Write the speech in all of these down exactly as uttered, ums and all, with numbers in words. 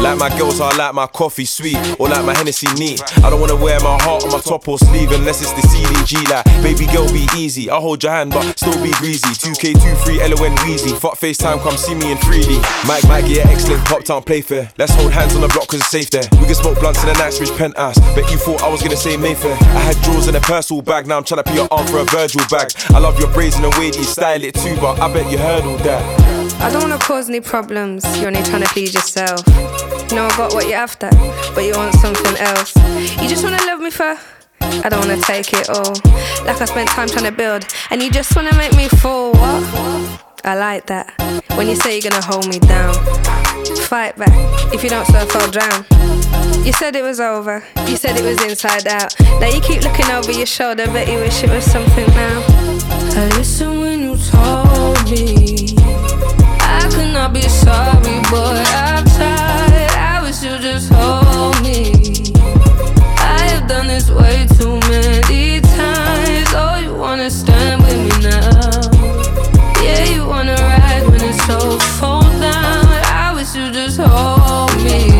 Like my girls, I like my coffee sweet, or like my Hennessy neat. I don't wanna wear my heart on my top or sleeve unless it's the C D G. Like, baby girl, be easy. I'll hold your hand, but still be greasy. two K two three L O N Wheezy. Fuck FaceTime, come see me in three D. Mike, Mike, yeah, excellent. Pop town play fair. Let's hold hands on the block cause it's safe there. We can smoke blunts in the Knightsbridge penthouse. Bet you thought I was gonna say Mayfair. I had drawers in a personal bag, now I'm tryna put your arm for a Virgil bag. I love your braids and the way that you style it too, but I bet you heard all that. I don't wanna cause any problems, you're only trying to please yourself. You know I got what you're after, but you want something else. You just wanna love me for, I don't wanna take it all. Like I spent time trying to build, and you just wanna make me fall. What? I like that, when you say you're gonna hold me down. Fight back, if you don't surf I'll drown. You said it was over, you said it was inside out. Now you keep looking over your shoulder, bet you wish it was something now. I listened when you told me I could not be sorry, boy, I've tried. I wish you just hold me. I have done this way too many times. Oh, you wanna stand with me now? Yeah, you wanna ride when it's so fall down. I wish you just hold me.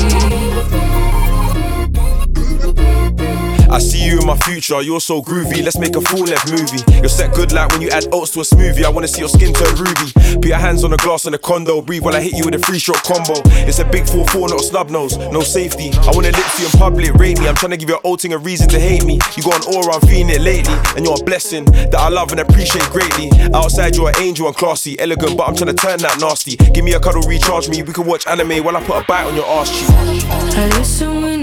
I see you in my future, you're so groovy. Let's make a full-length movie. You're set good like when you add oats to a smoothie. I wanna see your skin turn ruby. Put your hands on the glass in the condo. Breathe while I hit you with a three-stroke combo. It's a big four four, not a snub nose, no safety. I wanna lick you in public, rate me. I'm trying to give your old thing a reason to hate me. You got an aura, I'm feeling it lately. And you're a blessing that I love and appreciate greatly. Outside you're an angel and classy, elegant, but I'm trying to turn that nasty. Give me a cuddle, recharge me. We can watch anime while I put a bite on your arse cheek. I listen when